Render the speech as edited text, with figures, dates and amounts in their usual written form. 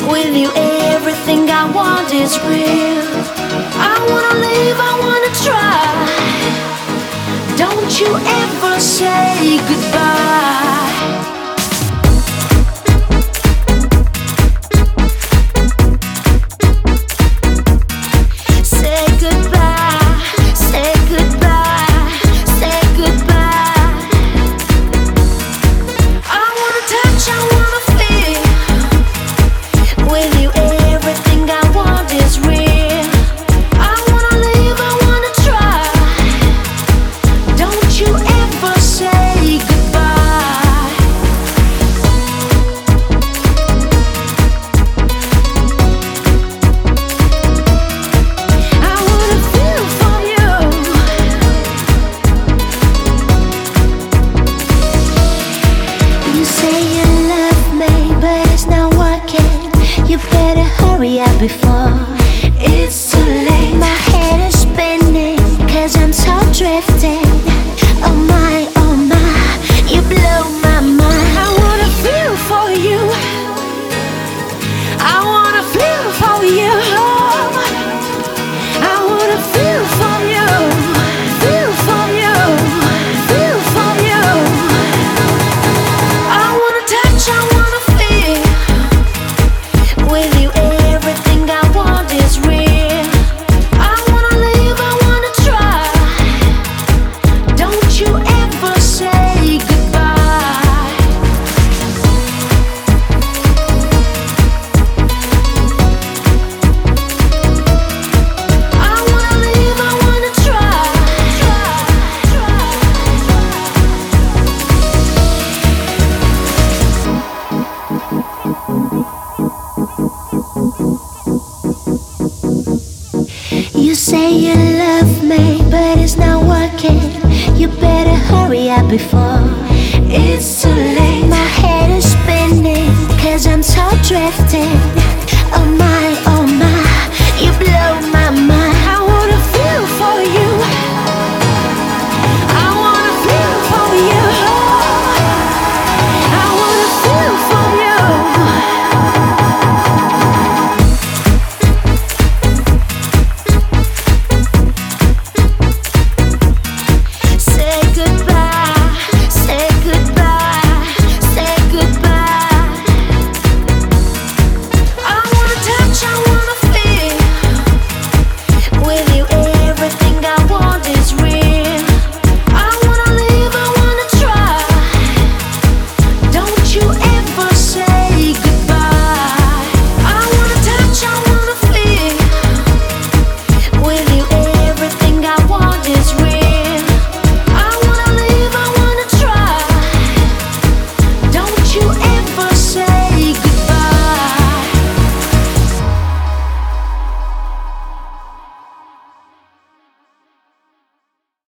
With you, everything I want is real. I wanna live, I wanna try. Don't you ever say goodbye. Say goodbye, say goodbye, say goodbye. I wanna touch, I wanna feel. With you, everything I want is real. I wanna live, I wanna try. Don't you ever say goodbye. I wanna feel for you. You say you love me, but it's not working. You better hurry up before it's too late. My head is spinning, cause I'm so drifting. Oh my, you blow my mind. I wanna feel for you. I wanna feel for you. I wanna feel for you. Feel for you. Feel for you. I wanna touch, I wanna feel. With you, everything I want is real. I wanna live, I wanna try. Don't you ever say goodbye. I wanna live, I wanna try. You say you love me, but it's not working. You better hurry up before it's too late. My head is spinning, cause I'm so drifting.